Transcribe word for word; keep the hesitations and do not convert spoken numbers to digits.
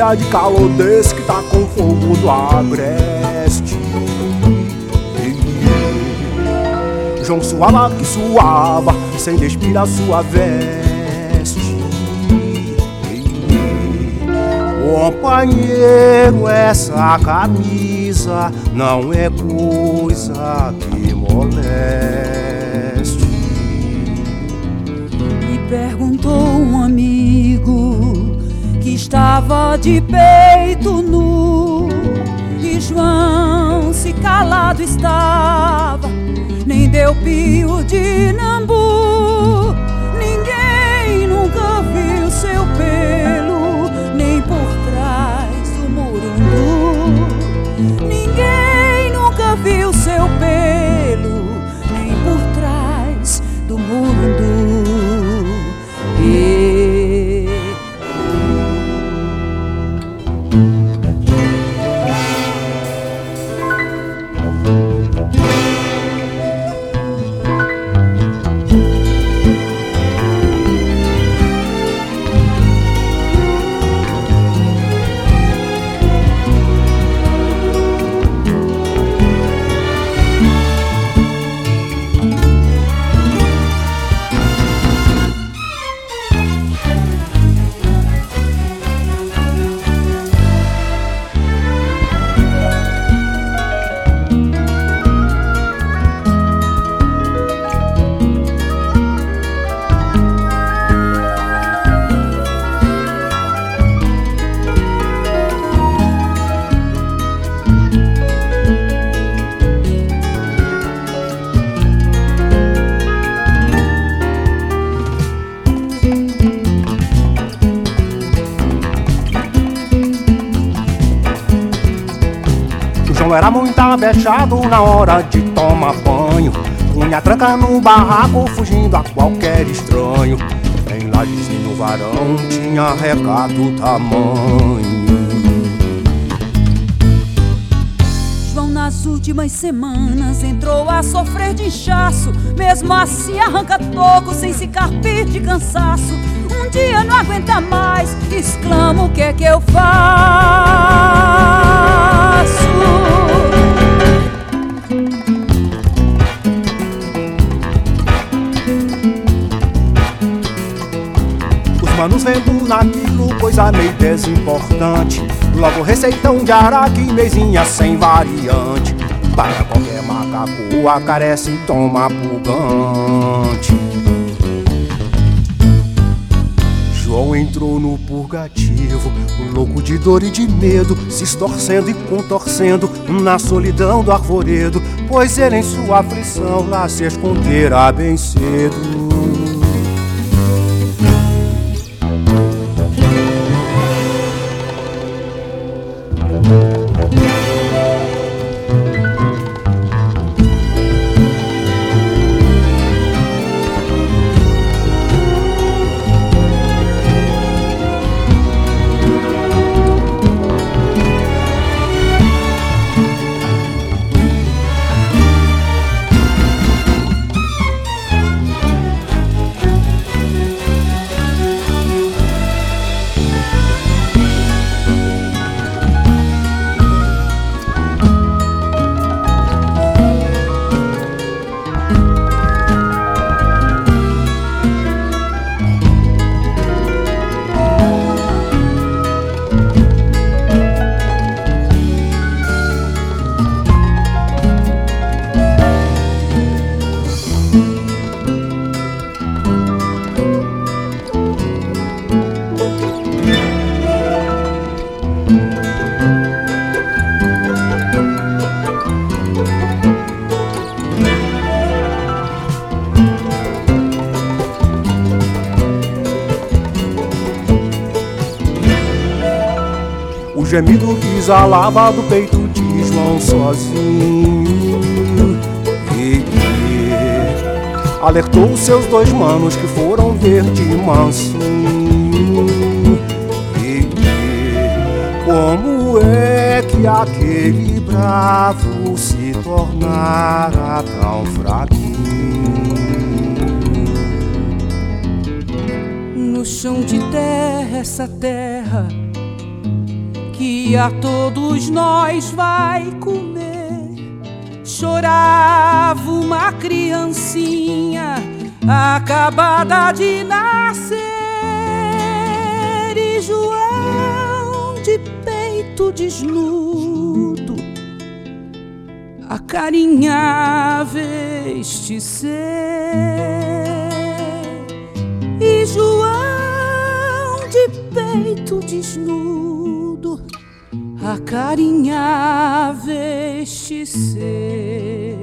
dia de calor desse que tá com fogo do agreste. João suava que suava, sem despir a sua veste. Companheiro, essa camisa não é coisa que moleste. Me perguntou um amigo que estava de peito nu, e João se calado estava, nem deu pio de nambu. Ninguém nunca viu seu pelo, nem por trás do murundu. Ninguém nunca viu seu pelo, nem por trás do murundu. E... Era muito avexado na hora de tomar banho, punha tranca no barraco, fugindo a qualquer estranho. Em Lajezinho no varão tinha recado tamanho. João nas últimas semanas entrou a sofrer de inchaço, mesmo assim arranca toco sem se carpir de cansaço. Um dia não aguenta mais, exclama: o que é que eu faço? Manos vendo naquilo coisa meio desimportante, logo receitão de araque, mesinha sem variante. Para qualquer macaco acarece e toma purgante. João entrou no purgativo, louco de dor e de medo, se estorcendo e contorcendo na solidão do arvoredo, pois ele em sua aflição lá se esconderá bem cedo. O gemido que exalava do peito de João sozinho, e que alertou os seus dois manos que foram ver de mansinho. E que como é que aquele bravo se tornara tão fraquinho? No chão de terra, essa terra que a todos nós vai comer. Chorava uma criancinha acabada de nascer, e João de peito desnudo acarinhava este ser. E João de peito desnudo acarinhava este ser.